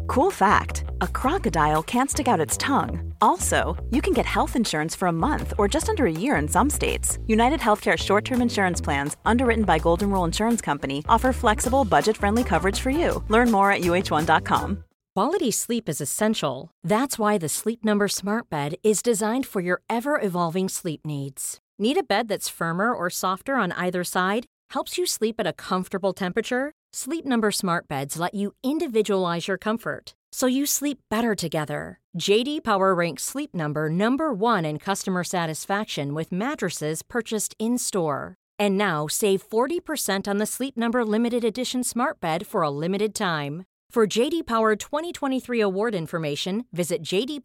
Cool fact, a crocodile can't stick out its tongue. Also, you can get health insurance for a month or just under a year in some states. United Healthcare short-term insurance plans, underwritten by Golden Rule Insurance Company, offer flexible, budget-friendly coverage for you. Learn more at uh1.com. Quality sleep is essential. That's why the Sleep Number Smart Bed is designed for your ever-evolving sleep needs. Need a bed that's firmer or softer on either side? Helps you sleep at a comfortable temperature? Sleep Number Smart Beds let you individualize your comfort, so you sleep better together. J.D. Power ranks Sleep Number number 1 in customer satisfaction with mattresses purchased in-store. And now, save 40% on the Sleep Number Limited Edition Smart Bed for a limited time. For J.D. Power 2023 award information, visit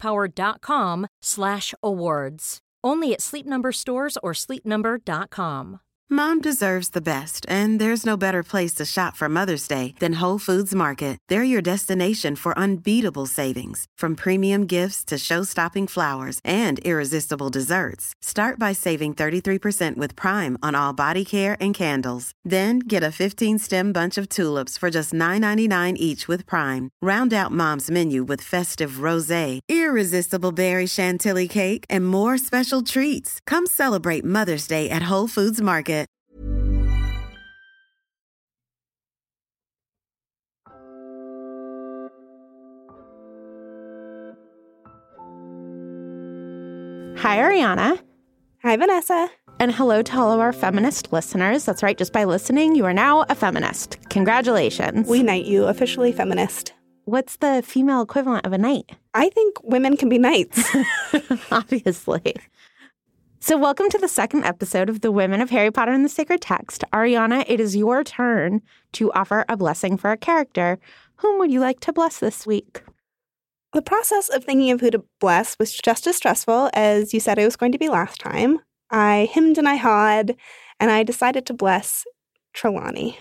jdpower.com/awards. Only at Sleep Number stores or sleepnumber.com. Mom deserves the best, and there's no better place to shop for Mother's Day than Whole Foods Market. They're your destination for unbeatable savings, from premium gifts to show-stopping flowers and irresistible desserts. Start by saving 33% with Prime on all body care and candles. Then get a 15-stem bunch of tulips for just $9.99 each with Prime. Round out Mom's menu with festive rosé, irresistible berry chantilly cake, and more special treats. Come celebrate Mother's Day at Whole Foods Market. Hi, Ariana. Hi, Vanessa. And hello to all of our feminist listeners. That's right. Just by listening, you are now a feminist. Congratulations. We knight you, officially feminist. What's the female equivalent of a knight? I think women can be knights. Obviously. So welcome to the second episode of The Women of Harry Potter and the Sacred Text. Ariana, it is your turn to offer a blessing for a character. Whom would you like to bless this week? The process of thinking of who to bless was just as stressful as you said it was going to be last time. I hemmed and I hawed, and I decided to bless Trelawney.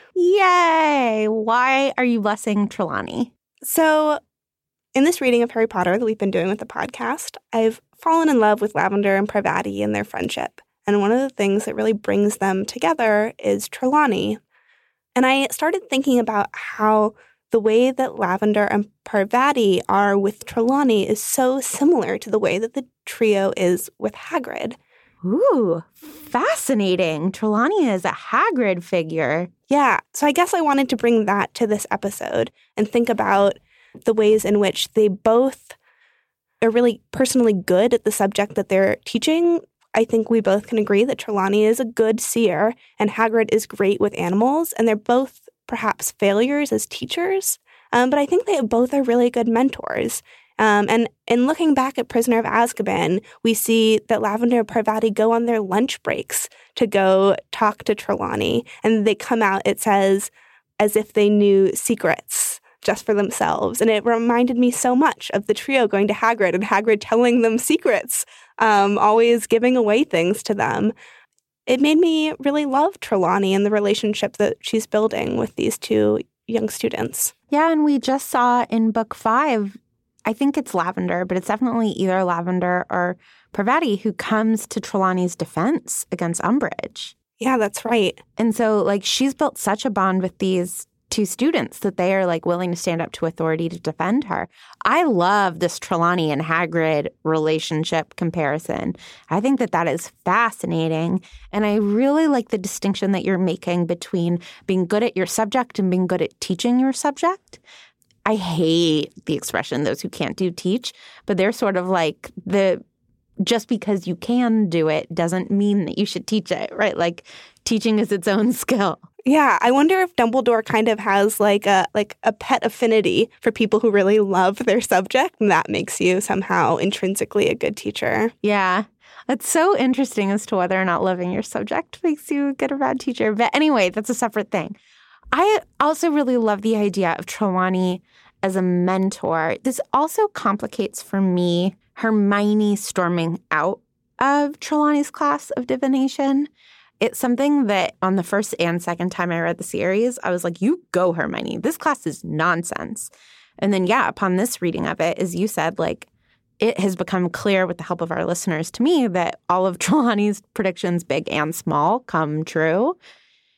Yay! Why are you blessing Trelawney? So, in this reading of Harry Potter that we've been doing with the podcast, I've fallen in love with Lavender and Parvati and their friendship. And one of the things that really brings them together is Trelawney. And I started thinking about how the way that Lavender and Parvati are with Trelawney is so similar to the way that the trio is with Hagrid. Ooh, fascinating. Trelawney is a Hagrid figure. Yeah, so I guess I wanted to bring that to this episode and think about the ways in which they both are really personally good at the subject that they're teaching. I think we both can agree that Trelawney is a good seer and Hagrid is great with animals, and they're both perhaps failures as teachers, but I think they both are really good mentors. And in looking back at Prisoner of Azkaban, we see that Lavender and Parvati go on their lunch breaks to go talk to Trelawney, and they come out, it says, as if they knew secrets just for themselves. And it reminded me so much of the trio going to Hagrid and Hagrid telling them secrets, always giving away things to them. It made me really love Trelawney and the relationship that she's building with these two young students. Yeah, and we just saw in book 5, I think it's Lavender, but it's definitely either Lavender or Parvati who comes to Trelawney's defense against Umbridge. Yeah, that's right. And so, like, she's built such a bond with these two students that they are, like, willing to stand up to authority to defend her. I love this Trelawney and Hagrid relationship comparison. I think that that is fascinating. And I really like the distinction that you're making between being good at your subject and being good at teaching your subject. I hate the expression, those who can't do teach, but they're sort of like just because you can do it doesn't mean that you should teach it, right? Like, teaching is its own skill. Yeah, I wonder if Dumbledore kind of has like a pet affinity for people who really love their subject, and that makes you somehow intrinsically a good teacher. Yeah. It's so interesting as to whether or not loving your subject makes you a good or bad teacher. But anyway, that's a separate thing. I also really love the idea of Trelawney as a mentor. This also complicates for me Hermione storming out of Trelawney's class of divination. It's something that on the first and second time I read the series, I was like, you go, Hermione. This class is nonsense. And then, yeah, upon this reading of it, as you said, like, it has become clear with the help of our listeners to me that all of Trelawney's predictions, big and small, come true.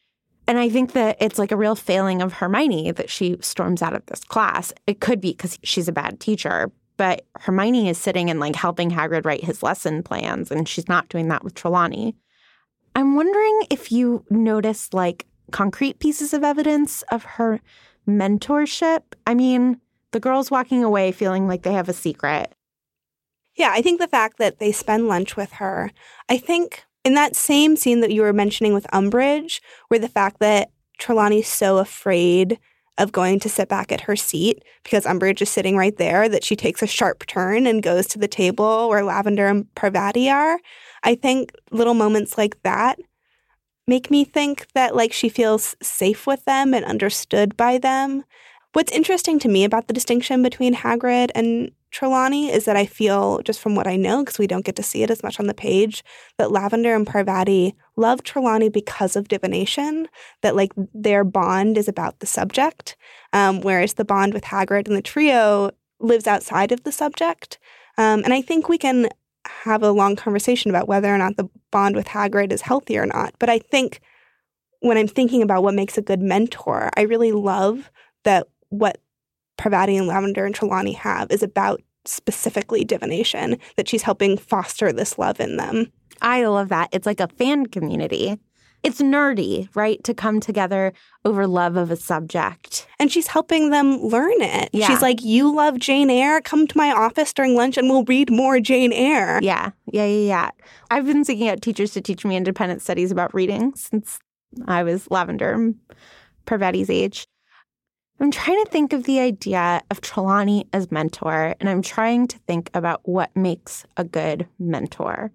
And I think that it's like a real failing of Hermione that she storms out of this class. It could be because she's a bad teacher, but Hermione is sitting and like helping Hagrid write his lesson plans, and she's not doing that with Trelawney. I'm wondering if you noticed like concrete pieces of evidence of her mentorship. I mean, the girls walking away feeling like they have a secret. Yeah, I think the fact that they spend lunch with her, I think in that same scene that you were mentioning with Umbridge, where the fact that Trelawney's so afraid of going to sit back at her seat because Umbridge is sitting right there, that she takes a sharp turn and goes to the table where Lavender and Parvati are. I think little moments like that make me think that like she feels safe with them and understood by them. What's interesting to me about the distinction between Hagrid and Trelawney is that I feel, just from what I know, because we don't get to see it as much on the page, that Lavender and Parvati love Trelawney because of divination, that like their bond is about the subject, whereas the bond with Hagrid and the trio lives outside of the subject. And I think we can have a long conversation about whether or not the bond with Hagrid is healthy or not. But I think when I'm thinking about what makes a good mentor, I really love that what Parvati and Lavender and Trelawney have is about specifically divination, that she's helping foster this love in them. I love that. It's like a fan community. It's nerdy, right, to come together over love of a subject. And she's helping them learn it. Yeah. She's like, you love Jane Eyre? Come to my office during lunch and we'll read more Jane Eyre. Yeah. I've been seeking out teachers to teach me independent studies about reading since I was Lavender and Parvati's age. I'm trying to think of the idea of Trelawney as mentor, and I'm trying to think about what makes a good mentor.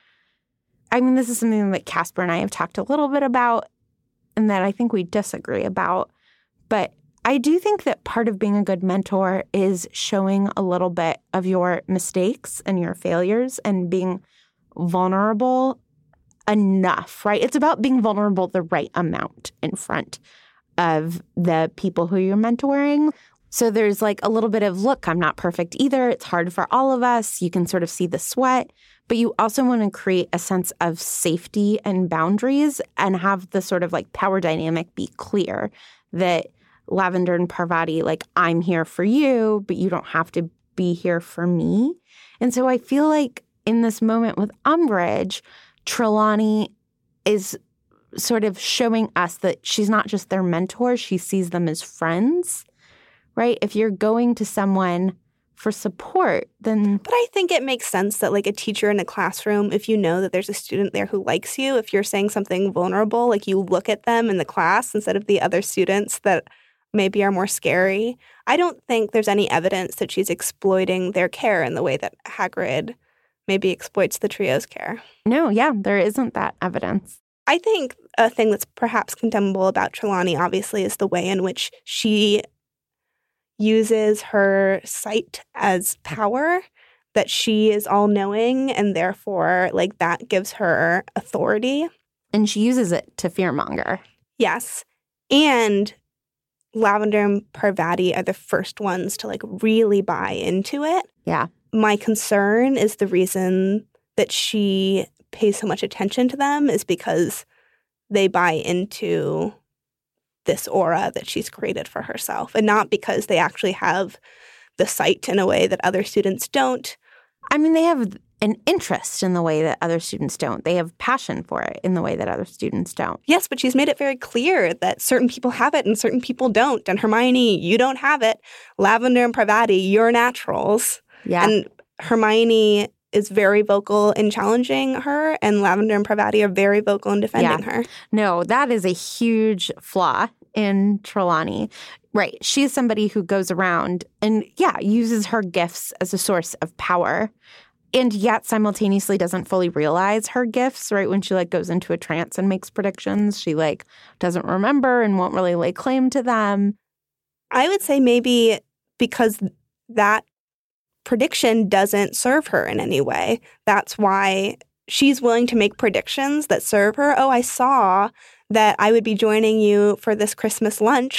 I mean, this is something that Casper and I have talked a little bit about and that I think we disagree about. But I do think that part of being a good mentor is showing a little bit of your mistakes and your failures and being vulnerable enough, right? It's about being vulnerable the right amount in front of the people who you're mentoring. So there's like a little bit of, look, I'm not perfect either. It's hard for all of us. You can sort of see the sweat, but you also want to create a sense of safety and boundaries and have the sort of like power dynamic be clear that Lavender and Parvati, like, I'm here for you, but you don't have to be here for me. And so I feel like in this moment with Umbridge, Trelawney is sort of showing us that she's not just their mentor, she sees them as friends, right? If you're going to someone for support, then... But I think it makes sense that like a teacher in a classroom, if you know that there's a student there who likes you, if you're saying something vulnerable, like you look at them in the class instead of the other students that maybe are more scary. I don't think there's any evidence that she's exploiting their care in the way that Hagrid maybe exploits the trio's care. No, yeah, there isn't that evidence. I think a thing that's perhaps condemnable about Trelawney, obviously, is the way in which she uses her sight as power, that she is all-knowing, and therefore, like, that gives her authority. And she uses it to fearmonger. Yes. And Lavender and Parvati are the first ones to, like, really buy into it. Yeah. My concern is the reason that she pays so much attention to them is because they buy into this aura that she's created for herself, and not because they actually have the sight in a way that other students don't. I mean, they have an interest in the way that other students don't. They have passion for it in the way that other students don't. Yes, but she's made it very clear that certain people have it and certain people don't. And Hermione, you don't have it. Lavender and Parvati, you're naturals. Yeah. And Hermione is very vocal in challenging her, and Lavender and Parvati are very vocal in defending her. No, that is a huge flaw in Trelawney. Right. She is somebody who goes around and, uses her gifts as a source of power, and yet simultaneously doesn't fully realize her gifts, right? When she, like, goes into a trance and makes predictions, she, like, doesn't remember and won't really lay claim to them. I would say maybe because that prediction doesn't serve her in any way. That's why she's willing to make predictions that serve her. Oh, I saw that I would be joining you for this Christmas lunch,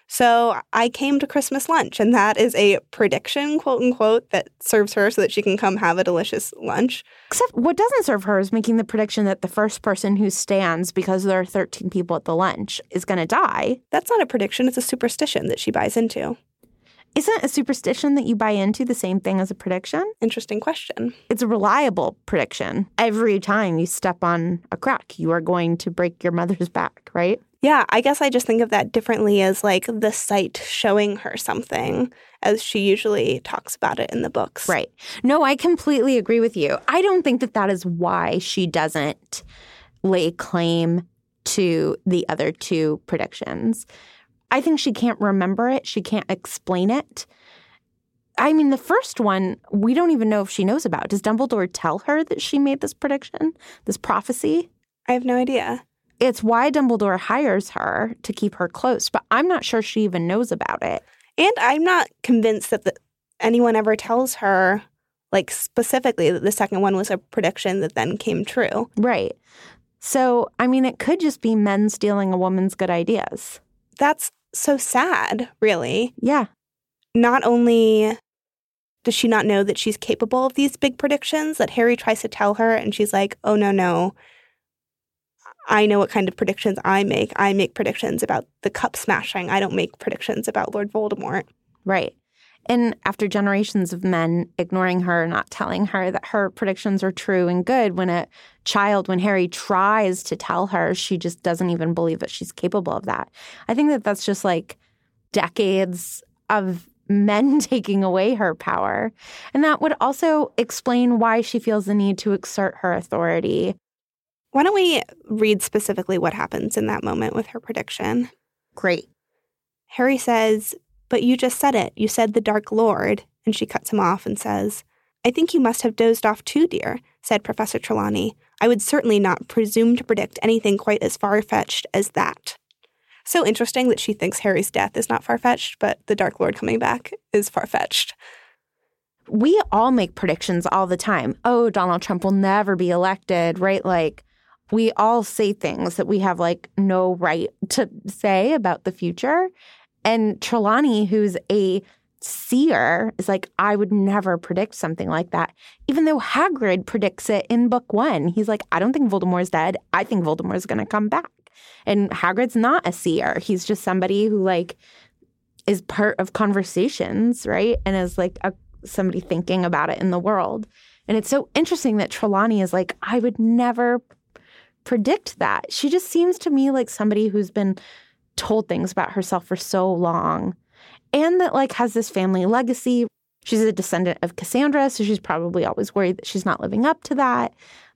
So I came to Christmas lunch, and that is a prediction, quote unquote, that serves her so that she can come have a delicious lunch. Except what doesn't serve her is making the prediction that the first person who stands because there are 13 people at the lunch is going to die. That's not a prediction. It's a superstition that she buys into. Isn't a superstition that you buy into the same thing as a prediction? Interesting question. It's a reliable prediction. Every time you step on a crack, you are going to break your mother's back, right? Yeah, I guess I just think of that differently as like the sight showing her something, as she usually talks about it in the books. Right. No, I completely agree with you. I don't think that that is why she doesn't lay claim to the other two predictions. I think she can't remember it. She can't explain it. I mean, the first one, we don't even know if she knows about. Does Dumbledore tell her that she made this prediction, this prophecy? I have no idea. It's why Dumbledore hires her to keep her close, but I'm not sure she even knows about it. And I'm not convinced that anyone ever tells her, like, specifically that the second one was a prediction that then came true. Right. So, I mean, it could just be men stealing a woman's good ideas. That's so sad, really. Yeah. Not only does she not know that she's capable of these big predictions, that Harry tries to tell her, and she's like, oh, no. I know what kind of predictions I make. I make predictions about the cup smashing. I don't make predictions about Lord Voldemort. Right. And after generations of men ignoring her, not telling her that her predictions are true and good, when Harry tries to tell her, she just doesn't even believe that she's capable of that. I think that that's just like decades of men taking away her power. And that would also explain why she feels the need to exert her authority. Why don't we read specifically what happens in that moment with her prediction? Great. Harry says, but you just said it. You said the Dark Lord. And she cuts him off and says, I think you must have dozed off too, dear, said Professor Trelawney. I would certainly not presume to predict anything quite as far-fetched as that. So interesting that she thinks Harry's death is not far-fetched, but the Dark Lord coming back is far-fetched. We all make predictions all the time. Oh, Donald Trump will never be elected, right? Like, we all say things that we have, like, no right to say about the future. And Trelawney, who's a seer, is like, I would never predict something like that. Even though Hagrid predicts it in book 1. He's like, I don't think Voldemort's dead. I think Voldemort's going to come back. And Hagrid's not a seer. He's just somebody who, like, is part of conversations, right? And is, like, somebody thinking about it in the world. And it's so interesting that Trelawney is like, I would never predict that. She just seems to me like somebody who's been told things about herself for so long and that, like, has this family legacy. She's a descendant of Cassandra, so she's probably always worried that she's not living up to that.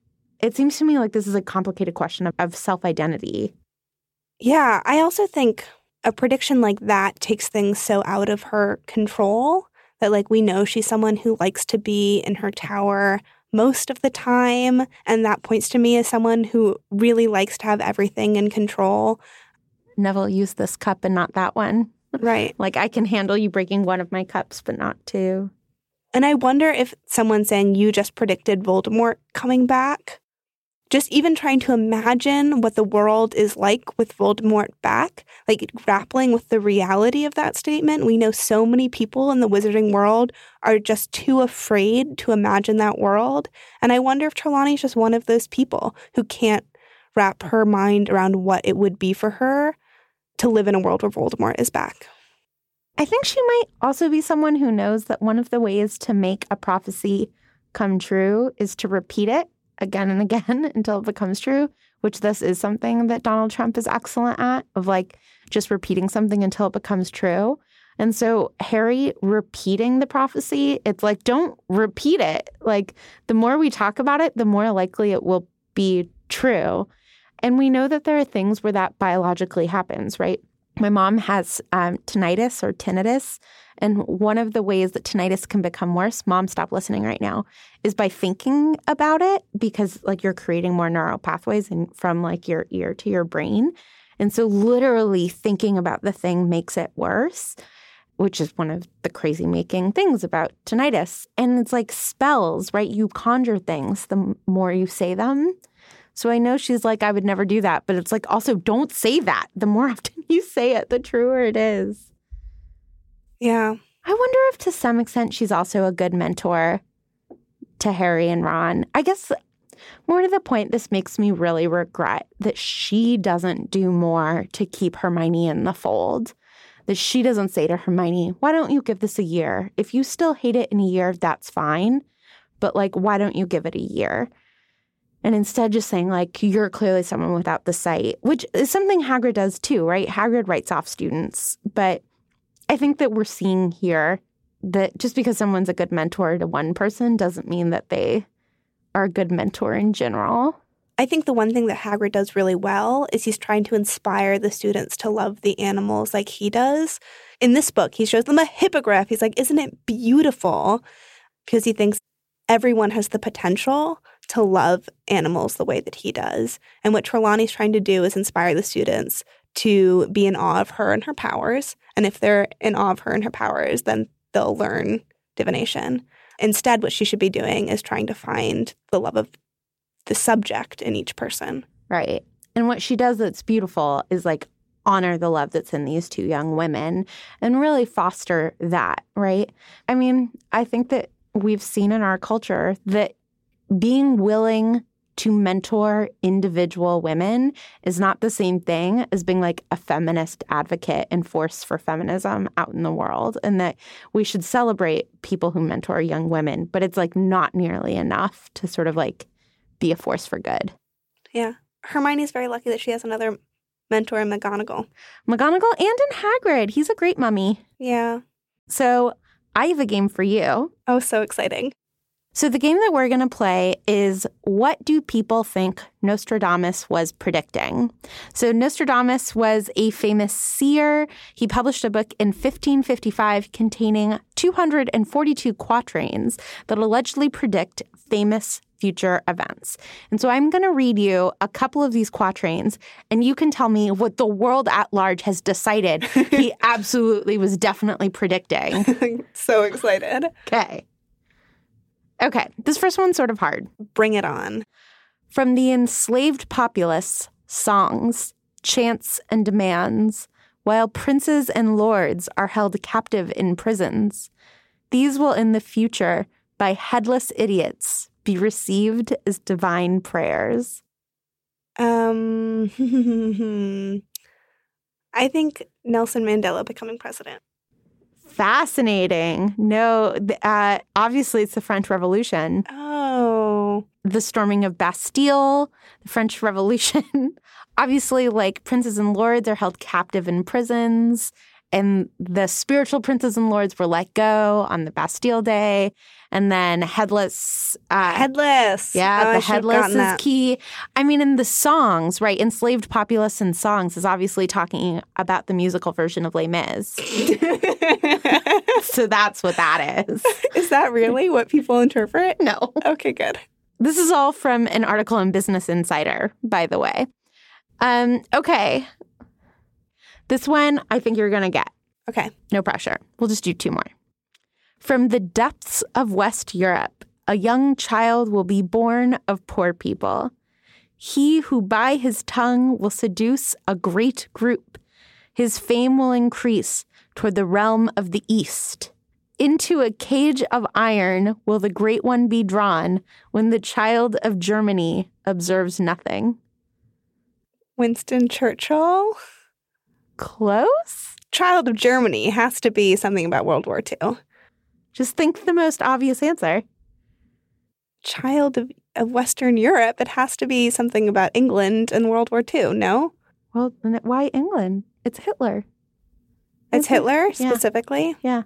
It seems to me like this is a complicated question of self-identity. Yeah, I also think a prediction like that takes things so out of her control that, like, we know she's someone who likes to be in her tower most of the time, and that points to me as someone who really likes to have everything in control. Neville, use this cup and not that one. Right. Like, I can handle you breaking one of my cups, but not two. And I wonder if someone saying you just predicted Voldemort coming back, just even trying to imagine what the world is like with Voldemort back, like grappling with the reality of that statement. We know so many people in the wizarding world are just too afraid to imagine that world. And I wonder if Trelawney's just one of those people who can't wrap her mind around what it would be for her to live in a world where Voldemort is back. I think she might also be someone who knows that one of the ways to make a prophecy come true is to repeat it again and again until it becomes true, which this is something that Donald Trump is excellent at, of, like, just repeating something until it becomes true. And so Harry repeating the prophecy, it's like, don't repeat it. Like, the more we talk about it, the more likely it will be true. And we know that there are things where that biologically happens, right? My mom has tinnitus or tinnitus. And one of the ways that tinnitus can become worse, Mom, stop listening right now, is by thinking about it, because, like, you're creating more neural pathways from, like, your ear to your brain. And so literally thinking about the thing makes it worse, which is one of the crazy making things about tinnitus. And it's like spells, right? You conjure things the more you say them. So I know she's like, I would never do that. But it's like, also, don't say that. The more often you say it, the truer it is. Yeah. I wonder if to some extent she's also a good mentor to Harry and Ron. I guess more to the point, this makes me really regret that she doesn't do more to keep Hermione in the fold. That she doesn't say to Hermione, why don't you give this a year? If you still hate it in a year, that's fine. But, like, why don't you give it a year? And instead just saying, like, you're clearly someone without the sight, which is something Hagrid does too, right? Hagrid writes off students. But I think that we're seeing here that just because someone's a good mentor to one person doesn't mean that they are a good mentor in general. I think the one thing that Hagrid does really well is he's trying to inspire the students to love the animals like he does. In this book, he shows them a hippogriff. He's like, isn't it beautiful? Because he thinks everyone has the potential to love animals the way that he does. And what Trelawney's trying to do is inspire the students to be in awe of her and her powers. And if they're in awe of her and her powers, then they'll learn divination. Instead, what she should be doing is trying to find the love of the subject in each person. Right. And what she does that's beautiful is, like, honor the love that's in these two young women and really foster that, right? I mean, I think that we've seen in our culture that being willing to mentor individual women is not the same thing as being, like, a feminist advocate and force for feminism out in the world, and that we should celebrate people who mentor young women, but it's, like, not nearly enough to sort of, like, be a force for good. Yeah. Hermione's very lucky that she has another mentor in McGonagall. McGonagall and in Hagrid. He's a great mummy. Yeah. So I have a game for you. Oh, so exciting. So the game that we're going to play is, what do people think Nostradamus was predicting? So Nostradamus was a famous seer. He published a book in 1555 containing 242 quatrains that allegedly predict famous future events. And so I'm going to read you a couple of these quatrains, and you can tell me what the world at large has decided he absolutely was definitely predicting. So excited. Okay, this first one's sort of hard. Bring it on. From the enslaved populace, songs, chants, and demands, while princes and lords are held captive in prisons, these will in the future, by headless idiots, be received as divine prayers. I think Nelson Mandela becoming president. Fascinating. No, obviously it's the French Revolution. Oh. The storming of Bastille, the French Revolution. Obviously, like, princes and lords are held captive in prisons, and the spiritual princes and lords were let go on the Bastille Day. And then headless. Headless. Yeah, the headless is key. I mean, in the songs, right, Enslaved Populace in songs is obviously talking about the musical version of Les Mis. So that's what that is. Is that really what people interpret? No. Okay, good. This is all from an article in Business Insider, by the way. Okay. This one I think you're going to get. Okay. No pressure. We'll just do two more. From the depths of West Europe, a young child will be born of poor people. He who by his tongue will seduce a great group. His fame will increase toward the realm of the East. Into a cage of iron will the great one be drawn when the child of Germany observes nothing. Winston Churchill? Close? Child of Germany has to be something about World War II. Just think the most obvious answer. Child of Western Europe. It has to be something about England and World War II, no? Well, why England? It's Hitler. It's Hitler, specifically? Yeah.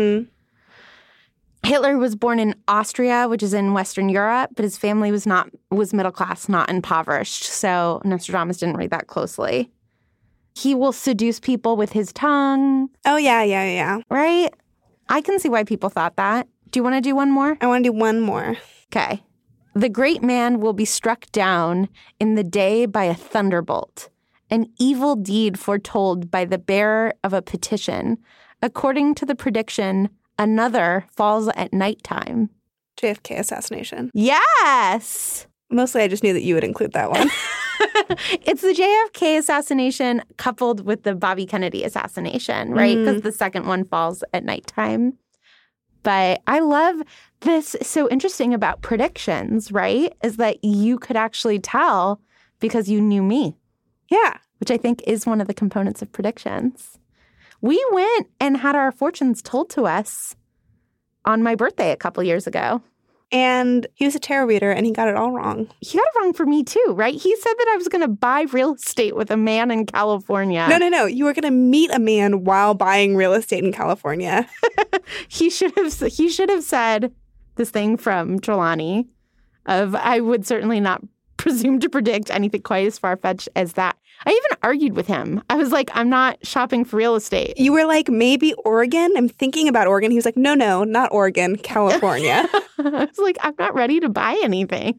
Hitler was born in Austria, which is in Western Europe, but his family was middle class, not impoverished. So Nostradamus didn't read that closely. He will seduce people with his tongue. Oh, yeah. Right? I can see why people thought that. Do you want to do one more? I want to do one more. Okay. The great man will be struck down in the day by a thunderbolt, an evil deed foretold by the bearer of a petition. According to the prediction, another falls at nighttime. JFK assassination. Yes! Mostly I just knew that you would include that one. It's the JFK assassination coupled with the Bobby Kennedy assassination, right? Because the second one falls at nighttime. But I love this. So interesting about predictions, right? Is that you could actually tell because you knew me. Yeah. Which I think is one of the components of predictions. We went and had our fortunes told to us on my birthday a couple years ago. And he was a tarot reader, and he got it all wrong. He got it wrong for me, too, right? He said that I was going to buy real estate with a man in California. No. You were going to meet a man while buying real estate in California. He should have said this thing from Trelawney of, I would certainly not presume to predict anything quite as far-fetched as that. I even argued with him. I was like, I'm not shopping for real estate. You were like, maybe Oregon? I'm thinking about Oregon. He was like, no, not Oregon, California. I was like, I'm not ready to buy anything.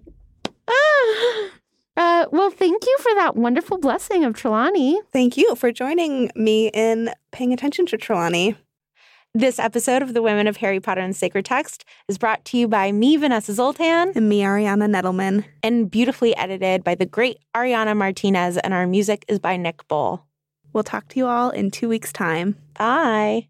Well, thank you for that wonderful blessing of Trelawney. Thank you for joining me in paying attention to Trelawney. This episode of The Women of Harry Potter and Sacred Text is brought to you by me, Vanessa Zoltan. And me, Ariana Nettleman. And beautifully edited by the great Ariana Martinez. And our music is by Nick Bull. We'll talk to you all in 2 weeks' time. Bye.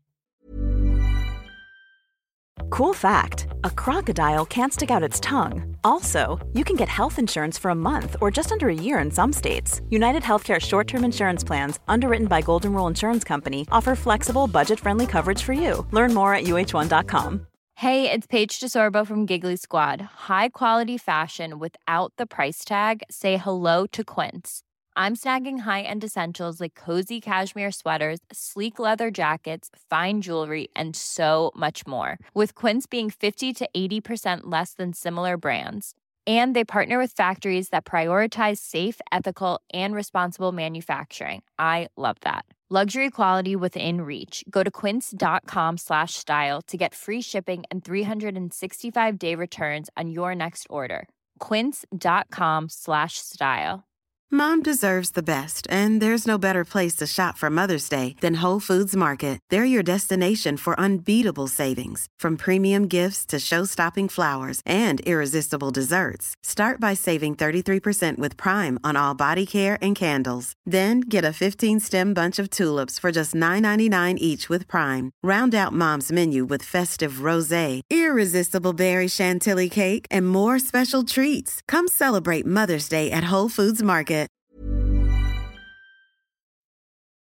Cool fact, a crocodile can't stick out its tongue. Also, you can get health insurance for a month or just under a year in some states. United Healthcare short-term insurance plans, underwritten by Golden Rule Insurance Company, offer flexible, budget-friendly coverage for you. Learn more at uh1.com. Hey, it's Paige DeSorbo from Giggly Squad. High quality fashion without the price tag. Say hello to Quince. I'm snagging high-end essentials like cozy cashmere sweaters, sleek leather jackets, fine jewelry, and so much more. With Quince being 50 to 80% less than similar brands. And they partner with factories that prioritize safe, ethical, and responsible manufacturing. I love that. Luxury quality within reach. Go to quince.com/style to get free shipping and 365-day returns on your next order. Quince.com/style. Mom deserves the best, and there's no better place to shop for Mother's Day than Whole Foods Market. They're your destination for unbeatable savings, from premium gifts to show-stopping flowers and irresistible desserts. Start by saving 33% with Prime on all body care and candles. Then get a 15-stem bunch of tulips for just $9.99 each with Prime. Round out Mom's menu with festive rosé, irresistible berry chantilly cake, and more special treats. Come celebrate Mother's Day at Whole Foods Market.